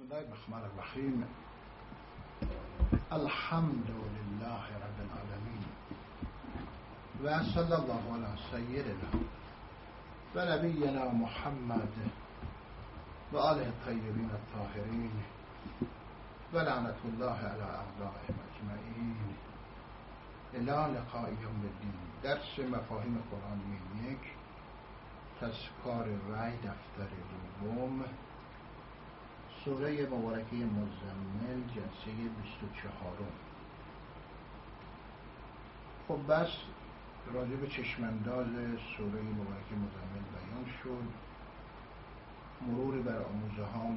الله الرحمن الرحیم. الحمد لله رب العالمین و صلی الله علی سیدنا و نبینا محمد و آله الطیبین الطاهرین و لعنت الله علی اعدائهم اجمعین الی لقاء یوم الدین. درس مفاهیم قرآنی یک، تذکار رأی، دفتر دوم، سوره مبارکه مزمل، جلسه 24. خب بس راجع به چشمانداز سوره مبارکه مزمل بیان شد. مرور بر آموزه ها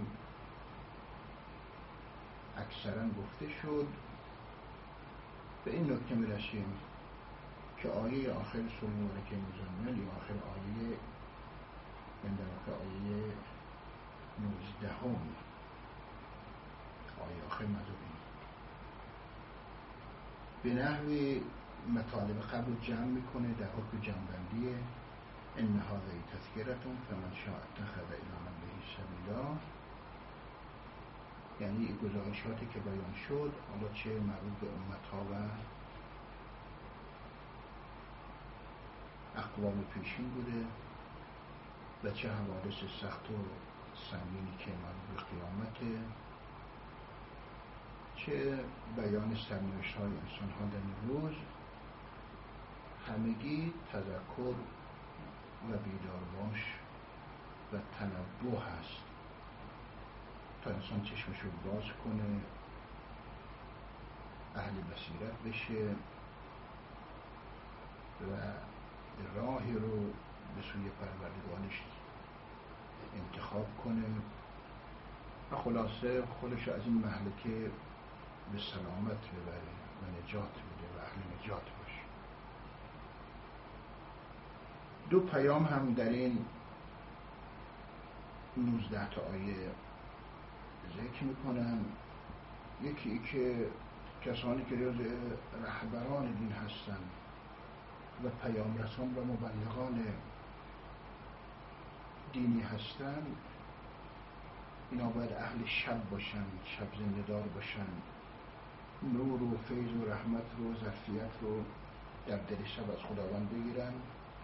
اکثرا گفته شد. به این نکته میرسیم که آیه آخر سوره مبارکه مزمل یا آخر آیه آیه 19 آیه آخر مذابین به نحوی مطالب قبل جمع میکنه در حکم جمع‌بندی ان هذا تذکرتون فمن شاء اتخذ الی ربه سبیلا، یعنی گزارشاتی که بیان شد، حالا چه مربوط به امتها و اقوام پیشین بوده و چه حوادث سخت و سنگینی که مربوط به قیامته، چه بیان سرنوشت های انسان ها در این روز، همگی تذکر و بیدارباش و تنبه هست تا انسان چشمشو باز کنه، اهل بصیرت بشه و راهی رو به سوی پروردگارش انتخاب کنه و خلاصه خودش از این مهلکه به سلامت ببره و نجات بده و اهل نجات باشه. دو پیام هم در این 19 تا آیه ذکر میکنن. یکی که کسانی که جز رهبران دین هستن و پیام رسان و مبلغان دینی هستن، اینا باید اهل شب باشن، شب زنده‌دار باشن، نور و فیض و رحمت و ظرفیت رو در دل شب از خداوند بگیرن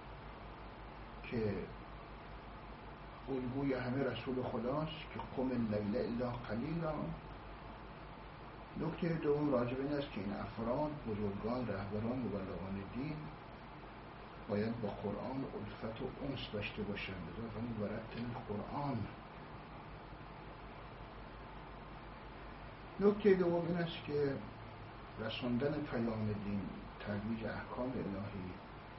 که الگوی همه رسول خداست که قم اللیل الا قلیلا. نکته دوم راجع به این است که این افراد، بزرگان، رهبران، مبلغان دین باید با قرآن الفت و انس داشته باشند. لذا فرمود ورتل القرآن. نکته دوم این است که رساندن پیام دین، ترویج احکام الهی،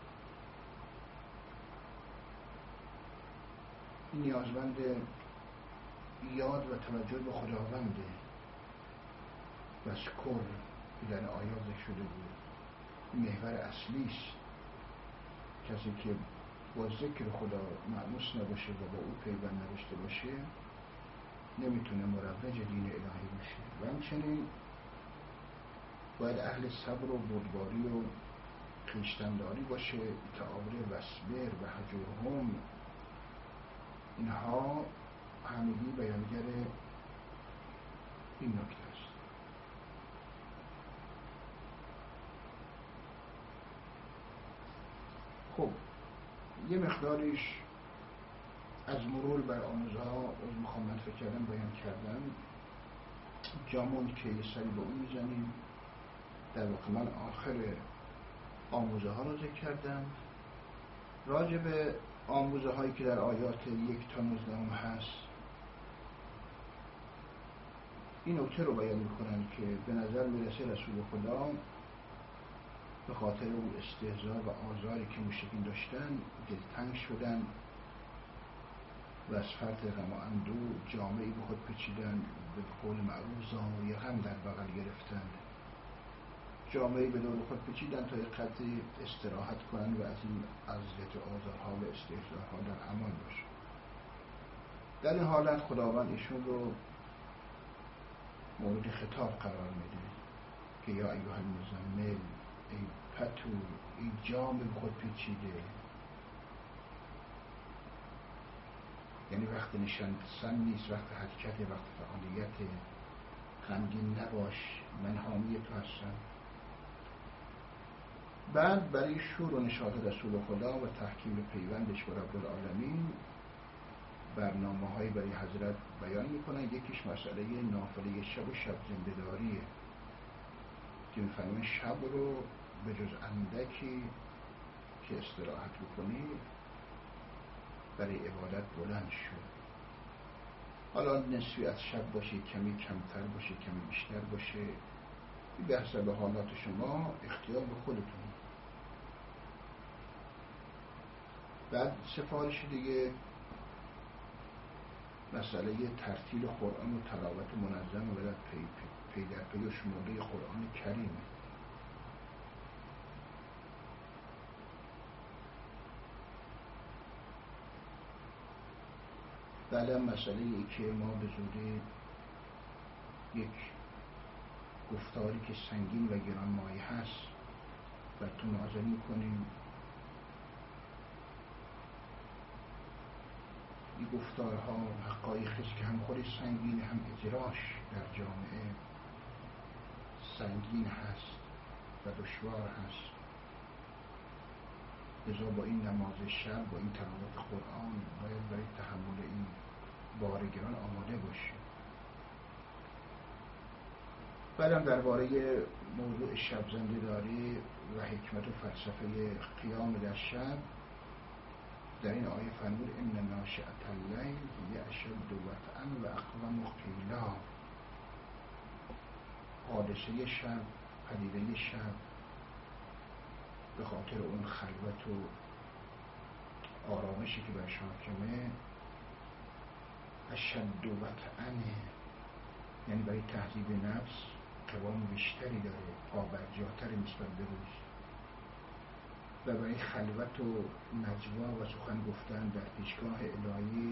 نیازمند یاد و توجه به خداونده و شکر که در آیات ذکر شده بود محور اصلی است. کسی که با ذکر خدا مأنوس نباشه و با او پیوند نداشته باشه نمیتونه مروج دین الهی باشه. و همچنین باید اهل صبر و بردباری و خویشتن‌داری باشه. تعابر وصبر و هجرهم، اینها همگی بیانگر این نکته است. خب یه مقداریش از مرور بر آموزه ها از میخوام فکر کردم بیان کردم، جامون که یه سری به اون میزنیم. در واقع من آخر آموزه ها رو ذکر کردم. راجع به آموزه هایی که در آیات 1 تا 19 هست، این نکته رو بیان میکنن که به نظر میرسه رسول خدا به خاطر اون استهزا و آزاری که مشرکین داشتن دلتنگ شدن و از فرط غم و اندوه جامه‌ای به خود پیچیدن، به قول معروف زانوی غم در بغل گرفتن، جامعه به دور خود پیچیدن تا یک قدری استراحت کنن و از این اذیت و آزارها و استهزاءها در امان باشن. در این حالت خداوند ایشون رو مورد خطاب قرار میده که یا ایها المزمل، ای پتو، ای جامعه به خود پیچیده، یعنی وقت نشستن نیست، وقت حرکت، وقت فعالیت. غمگین نباش، من حامی تو هستم. بعد برای شور و نشاط رسول خدا و تحکیم پیوندش با رب العالمین برنامه‌هایی برای حضرت بیان میکنن. یکیش مسئله نافله شب و شب زنده‌داریه که می‌فرمایند شب رو به جز اندکی که استراحت بکنی برای عبادت بلند شو. حالا نصفی از شب باشه، کمی کمتر باشه، کمی بیشتر باشه، به حسب حالات شما، اختیار به خودتون. بعد سفارش دیگه مسئله ترتیل قرآن و تلاوت منظم و بعد پی در پی و شمرده قرآن کریم. بعد هم مسئله ای که ما به زودی یک گفتاری که سنگین و گرانمایه هست براتون نازل کنیم. این گفتارها حقایقی است که هم خودش سنگین، هم اجراش در جامعه سنگین هست و دشوار هست. لذا با این نماز شب، با این تلاوت قرآن باید برای تحمل این بار گران آماده باشیم. بعدم درباره موضوع شب زنده‌داری و حکمت و فلسفه قیام در شب در این آیه فرمود ان ناشئة اللیل هی اشد وطئا و اقوم قیلا. حادثه شب، پدیده شب به خاطر اون خلوت و آرامشی که بر حاکمه اشد وطئا، یعنی برای تهذیب نفس قوام بیشتری داره، پابرجاتر نسبت به روز، و برای خلوت و نجوا و سخن گفتن در پیشگاه الهی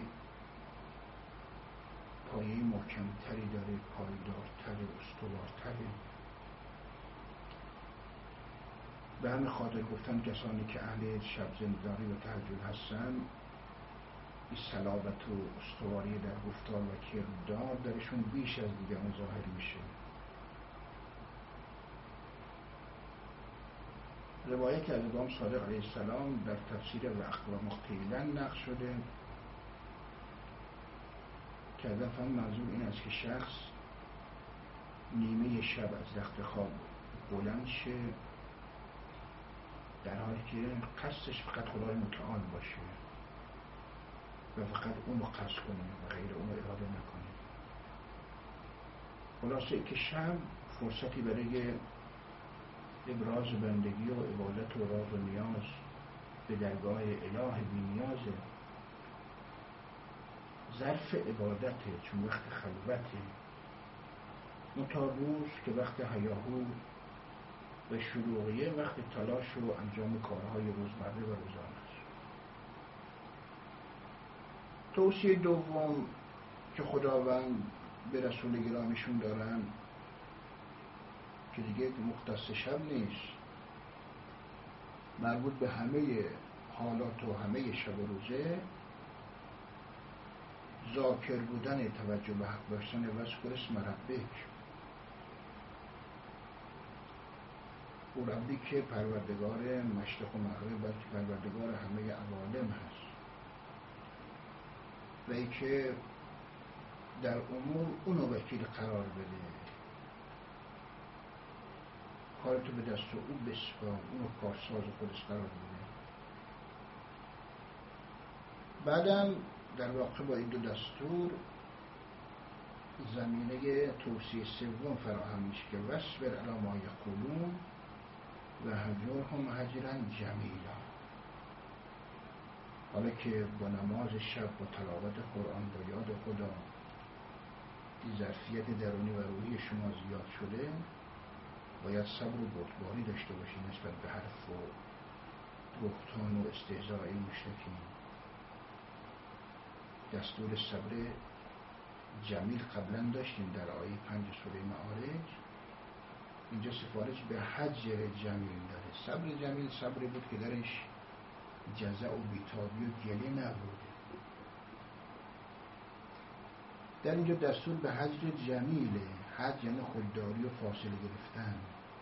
پایه محکمتری داره، پایدارتر، استوارتره. به همین خاطر گفتن کسانی که اهل شب زنده‌داری و تهجد هستن، این صلابت و استواری در گفتار و کردار درشون بیش از دیگران ظاهر میشه. روایت از امام صادق علیه السلام در تفسیر و اقوام قیلا نقل شده که از فهم منظور این است که شخص نیمه شب از رخت خواب بلند شه در حالی که قصدش فقط خدای متعال باشه و فقط اونو قصد کنه و غیر اونو اراده نکنه. خلاصه ای که شب فرصتی برای ابراز بندگی و عبادت و راز و نیاز به درگاه اله بی نیازه، ظرف عبادته چون وقت خلوته، متا روز که وقت هیاهو و شروعیه، وقت تلاش و انجام کارهای روزمره و روزانه است. توصیه دوم که خداوند به رسول گرامیشون دارن که دیگه مختص شب نیست، مربوط به همه حالات و همه شب و روزه، ذاکر بودن، توجه به حق داشتن وذکر اسم ربک. او ربی که پروردگار مشرق و مغرب بلکه پروردگار همه عوالم هست و ای که در امور اونو وکیل قرار بده، کارتو به دست او بسپار، اونو کارساز خودش قرار بده. بعدم در واقع با این دو دستور زمینه توصیه سوم فراهم میشه که واصبر علی ما یقولون و هجرهم هجرا جمیلا. حالا که با نماز شب، با تلاوت قرآن، با یاد خدا این ظرفیت درونی و روحی شما زیاد شده، باید صبر و بردباری داشته باشید نسبت به حرف و بهتان و استهزاء مشرکین. دستور صبر جمیل قبلا داشتیم در آیه 5 سوره معارج، اینجا سفارش به هجر جمیل داره. صبر جمیل صبری بود که درش جزع و بیتابی و گله نبوده. در اینجا دستور به هجر جمیله. هجر یعنی خودداری و فاصله گرفتن،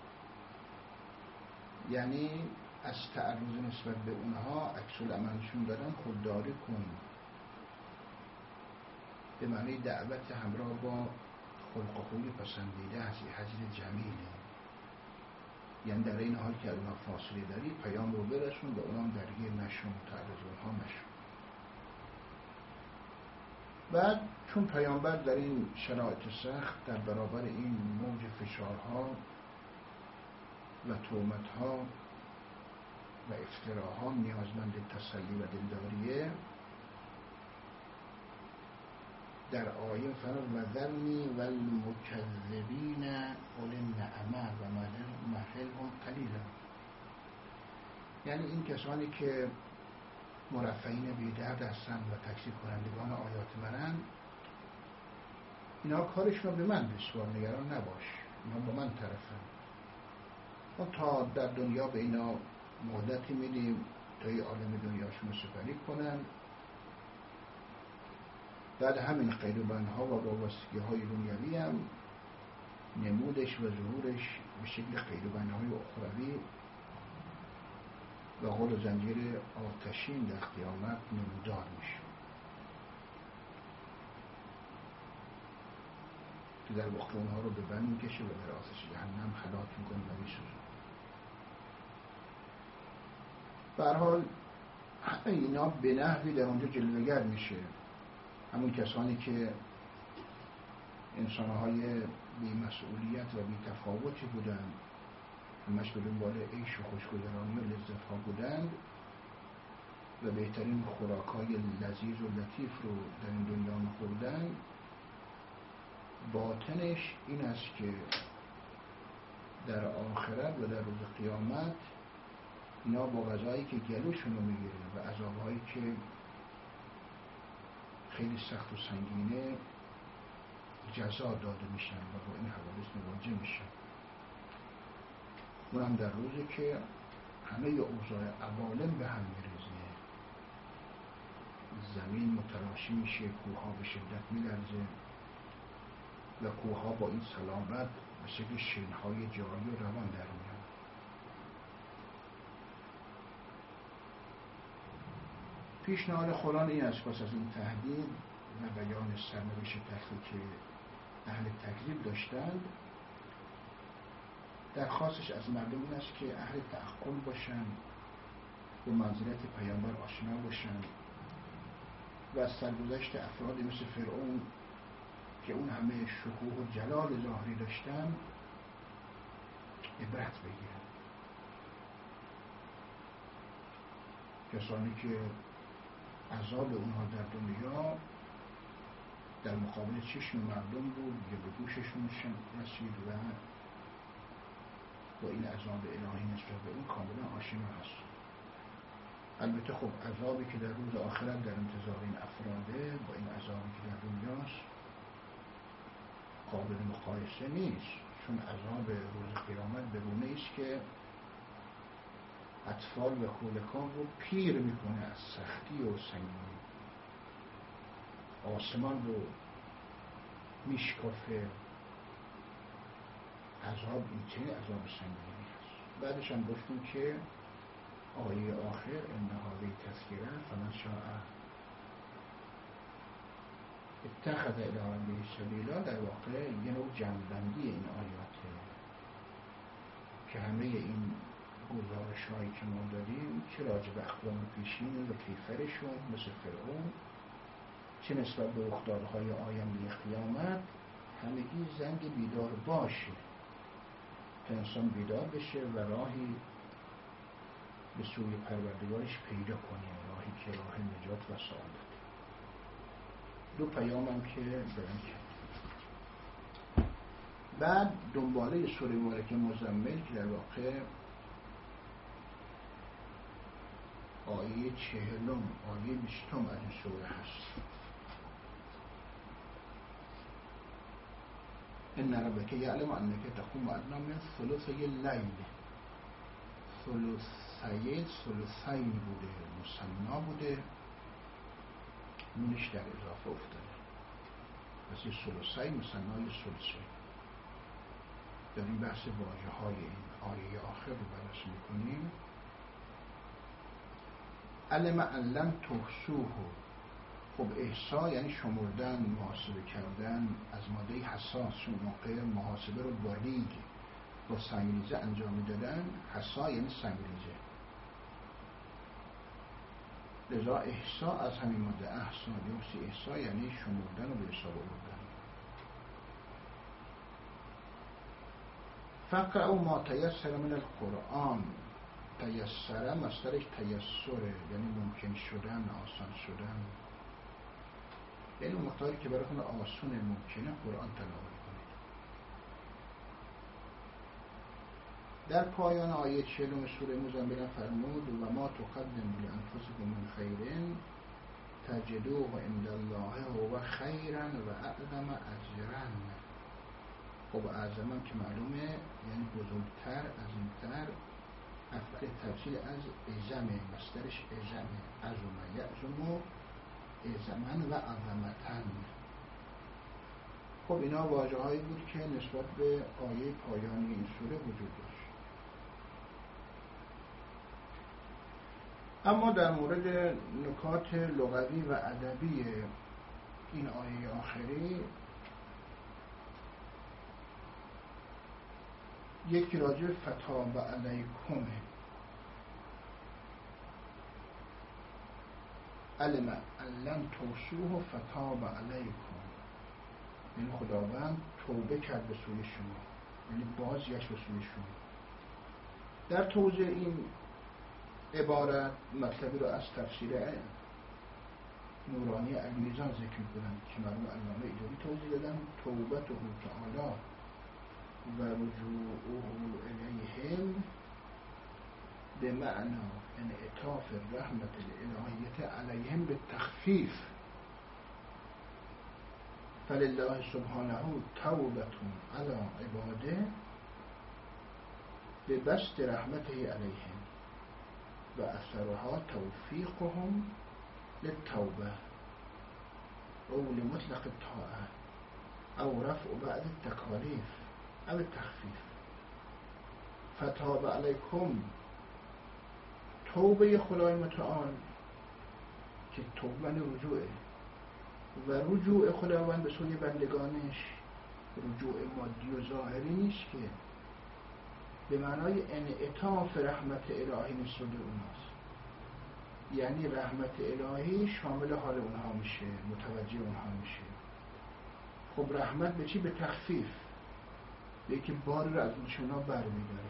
یعنی از تعرض نسبت به اونها عکس العملشون دارن خودداری کن، به معنی دعوت همراه با خلق و خوی پسندیده هست. هجر جمیله یعنی در این حال که از اونها فاصله داری پیام رو برسون، به اونها درگیر نشون، تعرض اونها نشون. بعد چون پیامبر در این شرایط سخت در برابر این موج فشارها و تهمت‌ها و افتراها نیازمند تسلی و دلداریه، در آیه فرمود و ذرنی و المکذبین اولی النعمه و مهلهم قلیلا، یعنی این کسانی که مرفعین بی‌درد هستند و تکذیب کنندگان آیات منن، اینا کارشون رو به من بسپار، نگران نباش، اینا با من طرفن. ما تا در دنیا به اینا مهلتی میدیم تا این عالم دنیاشون رو سپری کنن، بعد همین قید و بندها و وابستگی های دنیوی هم نمودش و ظهورش به شکل قید و بندهای اخروی و غل و زنجیر آتشین در قیامت نمودار میشه که در واقع اونها رو به بند میکشه و در آتش جهنم هلاک میکنه و میسوزه. به هر حال همه اینا به نحوی در اونجا جلوه‌گر میشه. همون کسانی که انسانهای بی‌مسئولیت و بی‌تفاوتی بودند، همش به دنبال عیش و خوشگذرانی و لذت‌ها بودند و بهترین خوراک‌های لذیذ و لطیف رو در این دنیا می‌خوردند، باطنش این است که در آخرت و در روز قیامت اینا با غذایی که گلوشون رو میگیره و عذاب‌هایی که خیلی سخت و سنگینه جزا داده میشن و با این حوادث مواجه میشن. اونم در روزی که همه اوضاع عوالم به هم میریزه، زمین متلاشی میشه، کوهها به شدت میلرزه و کوهها با این سلامت به شکل شنهای جاری و روان در میان. پیشنهاد قرآن این است پس از این تهدید و بیان سرنوشت تلخی که اهل تکذیب داشتند، درخواستش از مردم این است که اهل تعقل باشن، با منزلت پیامبر آشنا باشن و از سرگذشت افرادی مثل فرعون که اون همه شکوه و جلال ظاهری داشتن عبرت بگیرن. کسانی که عذاب اونها در دنیا در مقابل چشم مردم بود یا به گوششون رسید و با این عذاب الهی نسبت به اون کاملا آشنا هست. البته خب عذابی که در روز آخرت در انتظار این افراده با این عذابی که در دنیاست قابل مقایسه نیست، چون عذاب روز قیامت به گونه است که اطفال و کودکان رو پیر میکنه از سختی و سنگینی، آسمان رو میشکافه. عذاب این چه عذاب سنگینی هست. بعدش هم گفتیم که آیه آخر ان هذه تذکره فمن شاء اتخذ الی ربه سبیلا در واقع یه نوع جمع‌بندی این آیاته که همه این گزارش هایی که ما داریم چه راجع به اقوام پیشین و کیفرشون مثل فرعون، چه نسبت به رخدادهای آینده قیامت، همگی زنگ بیدار باشه که انسان بیدار بشه و راهی به سوی پروردگارش پیدا کنه، راهی که راه نجات و سعادت. دو پیام هم که بیان کرد. بعد دنباله سوره مبارکه مزمل که در واقع آیه 40 آیه 20 از این سوره هست. ان ربک یعلم انک تقوم ادنی من ثلثی اللیل. ثلثین بوده، مثنا بوده، نونش در اضافه افتاده پس یه ثلثی مثنای ثلثه. در این بحث واژه های این آیه آخر رو بررسی میکنیم. علم ان لم تحصوه. خب احصا یعنی شمردن، محاسبه کردن. از ماده حساس چون موقع محاسبه رو با ریگ با سنگریزه انجام میدادن. حسا یعنی سنگریزه، لذا احصا از همین ماده احصا یحصی احصا یعنی شمردن و به حساب آوردن. فقرأوا ما تیسر من القرآن. تیسره مصدرش تیسره، یعنی ممکن شدن، آسان شدن، یعنی اون مقداری که براتون آسون ممکنه قرآن تلاوت کنید. در پایان آیه 40 سوره مزمل فرمود و ما تقدموا لانفسکم من خیر تجدوه عند الله هو خیرا و اعظم اجرا. خب اعظم که معلومه یعنی بزرگتر، عظیمتر. افعال تفصیل از اعظمه، مصدرش اعظمه، عظم یعظم اعظما و عظمتن. خب اینا واژه هایی بود که نسبت به آیه پایانی این سوره وجود داشت. اما در مورد نکات لغوی و ادبی این آیه آخری یکی راجع فتاب علیکم. علم ان لن تحصوه فتاب علیکم، یعنی خداوند توبه کرد به سوی شما، یعنی بازگشت به سوی شما. در توضیح این عبارت مطلبی رو از تفسیر نورانی المیزان ذکر می‌کنند که مرحوم علامه ایجادی توضیح دادن. توبته تعالی و رجوعه الیهم به معنی انعطاف رحمت الالهیت علیهم به تخفیف. فلله سبحانه توبة علی عباده به بسط رحمته علیهم و اثرها توفیقهم للتوبه او لمطلق الطاعه او رفع بعض التکالیف او التخفیف. فتاب علیکم توبه خدای متعال که توبه رجوعه و رجوع خداوند به سوی بندگانش رجوع مادی و ظاهری نیست که به معنای انعطاف رحمت الهی نسبت به اوناست، یعنی رحمت الهی شامل حال اونها میشه، متوجه اونها میشه. خب رحمت به چی؟ به تخفیف، به که بار رو از اونها بر میداره.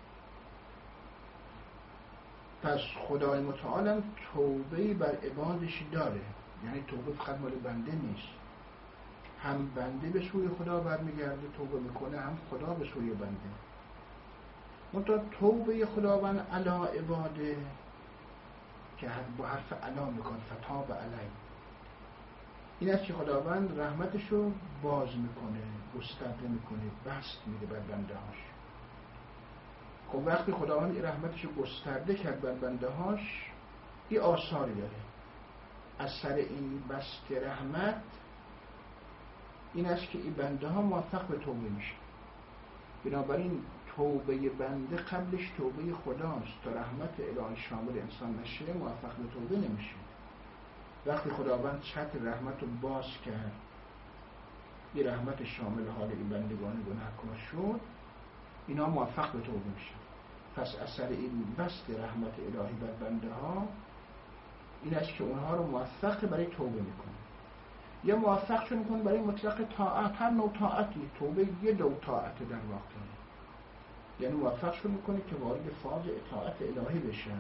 پس خدای متعال هم توبه بر عبادش داره، یعنی توبه فقط مال بنده نیست، هم بنده به سوی خدا برمیگرده توبه میکنه، هم خدا به سوی بنده. منتها توبه خداوند علی عباده که با حرف علا میکن فتاب علی، این است که خداوند رحمتشو باز میکنه، گسترده میکنه، بست میده بر بنده هاش. خب وقتی خداوند رحمتشو گسترده کرد بر بنده هاش، این آثاری داره. از سر این بست رحمت این است که این بنده ها موفق به توبه میشه. بنابراین توبه بنده قبلش توبه خداست. تا رحمت الهی شامل انسان نشه موفق به توبه نمیشه. وقتی خداوند چتر رحمت رو باز کرد، این رحمت شامل حال این بندگان گناهکار شد، اینا موفق به توبه میشن. پس اثر این بست رحمت الهی بر بنده ها این است که اونها رو موفق برای توبه میکنه، یا موفق شون میکنه برای مطلق طاعت. هر نوع طاعتی، توبه یه نوع طاعت در واقع، یعنی موفق شون میکنه که وارد فاز اطاعت الهی بشن،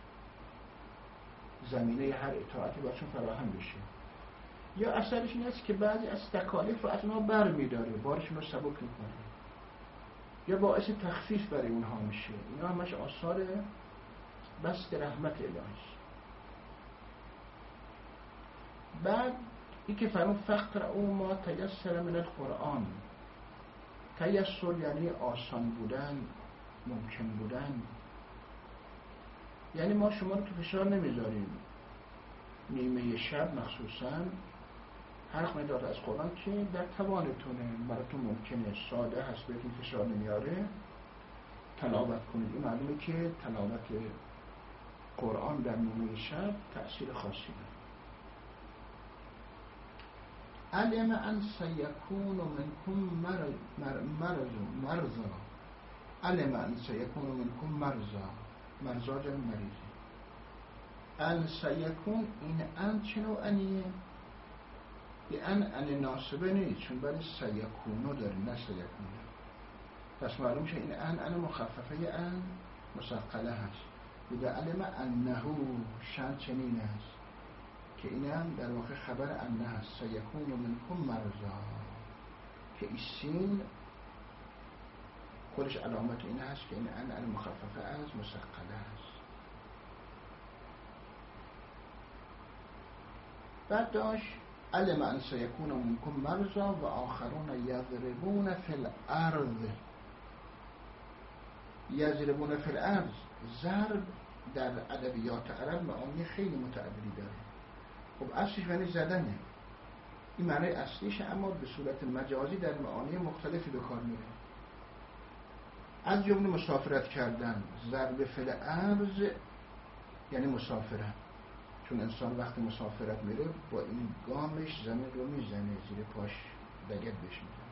زمینه هر اطاعتی براشون فراهم بشه. یا اثرش این است که بعضی از تکالیف رو از اونها بر میداره، بارشون رو سبک میکنه، یا باعث تخفیف برای اونها میشه. اینا همش آثار بست رحمت الهی است. بعد این که فرمود فقرأوا ما تیسر من القرآن. تیسر یعنی آسان بودن، ممکن بودن، یعنی ما شما رو تو فشار نمیذاریم نیمه شب مخصوصا هر مقدار از قرآن که در توانتونه، براتون ممکنه، ساده هست، بهتون فشار نمیاره، تلاوت کنید. این معلومه که تلاوت قرآن در نیمه شب تأثیر خاصی داره. علم ان سیکون منکم مرضا، علم ان سیکون منکم مرضا جای مریضی. ان سیکون، این ان چه نوع انیه؟ این ان ناسبه نیست، چون برای سیکونو داره، نه سیکونه. پس معلوم شه این ان مخففه ان مسقله هست. بوده علم انه شن چنین هست که این هم در واقع خبر انه هست. سیکون منکم مرضا، که این سین خودش علامت این هست که این ان مخففه از مسقله هست. بعد داشت علم ان سیکون منکم مرضا و آخرون یضربون فی الارض. یضربون فی الارض، ضرب در ادبیات عرب معانی خیلی متعددی داره. خب اصلش معنی زدنه، این معنی اصلیشه، اما به صورت مجازی در معانی مختلفی به کار میره. از جمله مسافرت کردن، ضرب فی الارض یعنی مسافرت، چون انسان وقتی مسافرت میره با این گامش زمین رو میزنه، زیر پاش لگد بهش میزنه.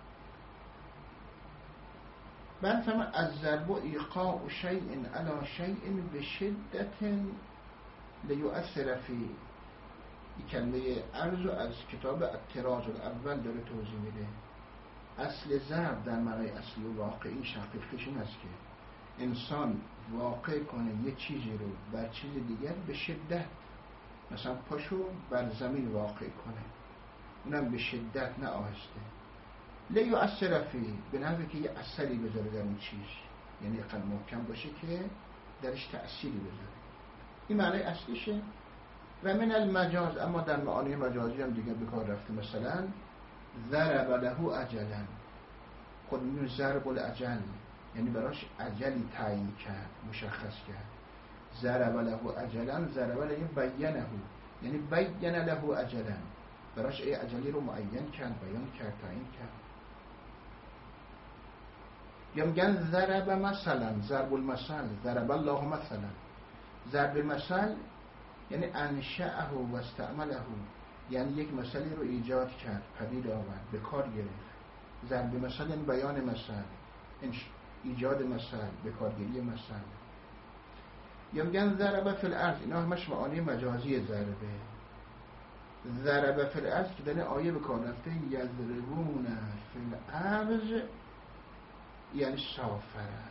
بعد فهم از ضرب و ایقاع شیء علی شیء بشدت لیؤثر فی. این کلمه ارز از کتاب الطراز الاول داره توضیح میده. اصل ضرب در معنای اصلی و واقعی شقیقش این است که انسان واقع کنه یه چیزی رو بر چیز دیگر به شدت، مثلا پاشو بر زمین واقع کنه، اونم به شدت نه آهسته. لیؤثر فی، به نحوی که یه اثری بذاره در اون چیز، یعنی قدر محکم باشه که درش تأثیری بذاره. این معنی اصلیشه. و من المجاز، اما در معانی مجازی هم دیگه به کار رفته. مثلا ضرب له اجلا، خود اینو ضرب الاجل یعنی براش اجلی تعیین کرد، مشخص کرد. ضرب له اجلا، ضرب له بینه، یعنی بین له اجلا، براش ای اجلی رو معین کرد، بیان کرد، تعیین کرد. یا میگن ضرب مثلا، ضرب المثل، ضرب الله مثلا. ضرب مثل یعنی انشأه و استعمله، یعنی یک مثلی رو ایجاد کرد، پدید آورد، به کار گرفت. ضرب مثل یعنی بیان مثل، ایجاد مثل، به کارگیری مثل. یا میگن ضرب فی الارض، اینا همش معانی مجازی ضربه. ضرب فی الارض که در آیه به کار رفته، یضربون فی الارض یعنی سافره،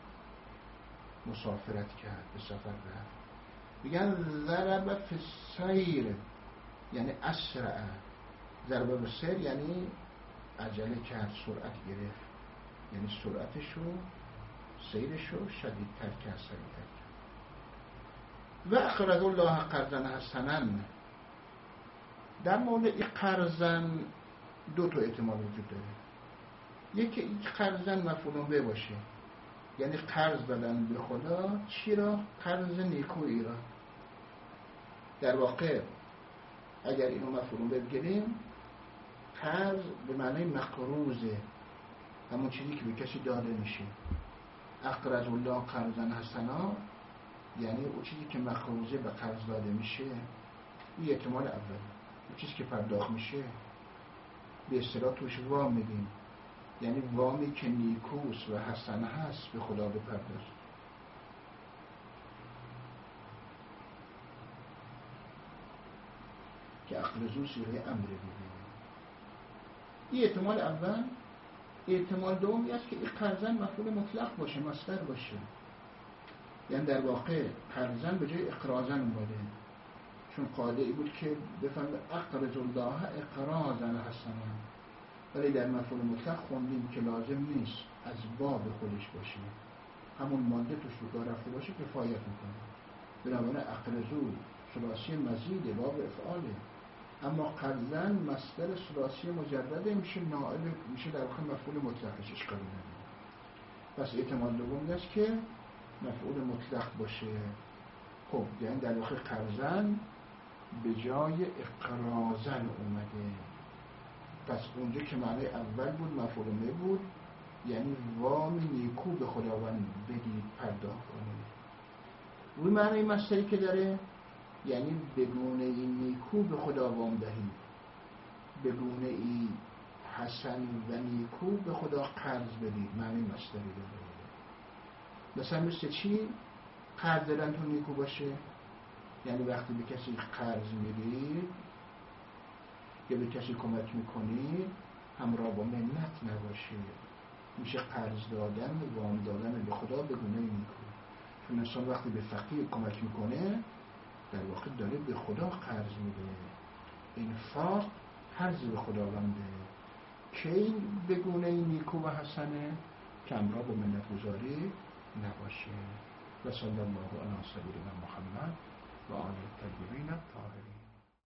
مسافرت کرد، به سفر رفت. میگن ضرب فی السیر یعنی اسرع، ضرب به سیر یعنی عجله کرد، سرعت گرفت، یعنی سرعتشو، سیرشو شدیدتر کرد، سریعتر کرد. و اقرض الله قرضا حسنا، در مورد این قرضن دو تا احتمال وجود داره. یکی این قرضن مفعول به باشه، یعنی قرض دادن به خدا. چی را؟ قرض نیکویی را. در واقع اگر اینو مفعول به بگیریم، قرض به معنی مقروضه، همون چیزی که به کسی داده میشه. اقرض الله قرضا حسنا یعنی اون چیزی که مقروضه به قرض داده میشه. این احتمال اول. اون چیزی که پرداخت میشه به اصطلاح توش وام میگیم، یعنی وامی که نیکوست و حسنه هست به خدا بپرداز. که اقرضو صیغه امر بگیم. این احتمال اول. احتمال دومی است که این قرضن مفعول مطلق باشه، مصدر باشه، یعنی در واقع قرضن به جای اقراضن اومده، چون قاعده ای بود که بفهمه اقرض الله اقراضا حسنا، ولی در مفعول مطلق خوندیم که لازم نیست از باب خودش باشه، همون ماده توش به کار رفته باشه کفایت میکنه. بنابراین اقرضو ثلاثی مزیده، باب افعاله، اما قرضن مصدر ثلاثی مجرده، میشه نائب، میشه در واقع مفعول مطلقش، اشکالی نداره. پس احتمال دوم است که مفعول مطلق باشه. خب یعنی در واقع قرضن به جای اقرازن اومده. پس اونجا که معنی اول بود مفعول به بود، یعنی وام نیکو به خداوند بدید، پرداخت کنید. روی معنی مصدری که داره یعنی بگونه این نیکو به خدا وام دهید، بگونه ای حسن و نیکو به خدا قرض بدید. معنی مصدری داره. مثلا مثل چی؟ قرض دادن تو نیکو باشه، یعنی وقتی به کسی قرض میدید یا به کسی کمک میکنید همراه با منت نباشه. میشه قرض دادن و وام دادن به خدا به گونه نیکو. چون انسان وقتی به فقیر کمک میکنه در واقع داره به خدا قرض میده. انفاق قرض به خداونده. که به گونه نیکو و حسنه که همراه با منت گذاری نباشه. و صلی الله علی سیدنا محمد و آله الطیبین الطاهرین.